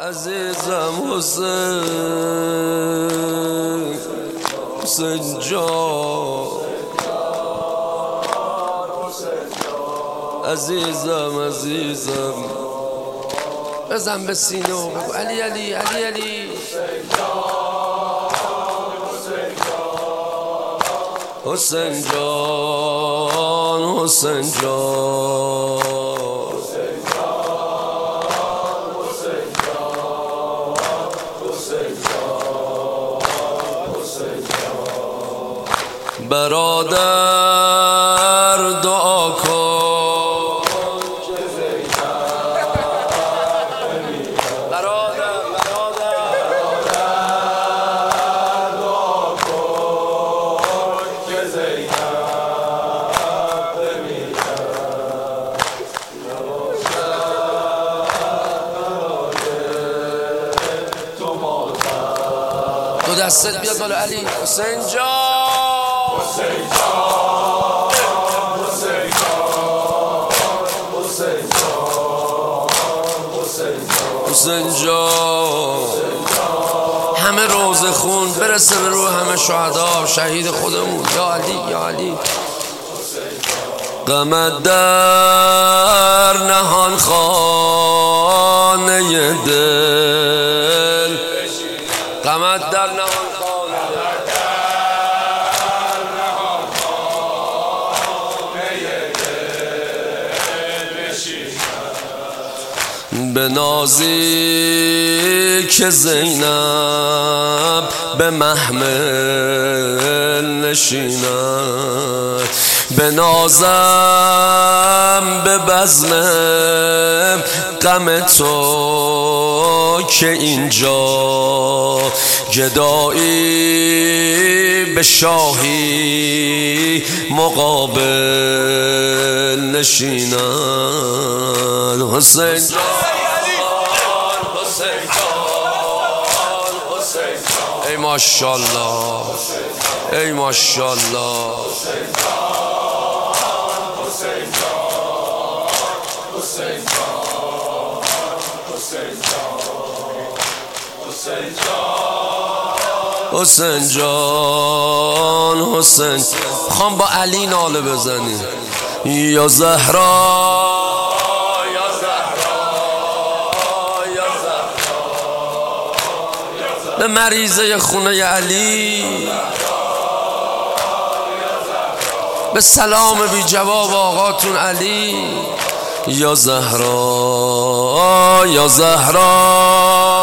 عزیزم حسین، حسین جان، عزیزم عزیزم. بزن به سینه و بگو علی علی علی علی. حسین جان، حسین جان، برادر دعا کن، برادر دعا کن که زینب بمیرد. تو مادر دو دستت بیاد بالا علی. حسین جان، حسین جان، حسین جان، حسین جان، حسین جان. همه روزه خون برسه به روح همه شهدا شهید خودمون. یا علی یا علی. غمت در نهان خانه دل، غمت در نهان به نازی که زینب به محمل نشیند، به نازم به بزم غم تو که اینجا گدایی به شاهی مقابل نشیند. حسین ای ماشاءالله، ای ماشاءالله. حسین جان، حسین. خوام با علی ناله بزنی. یا زهرا، به مریضه خونه علی، به سلام بی جواب آقاتون علی. یا زهرا، یا زهرا،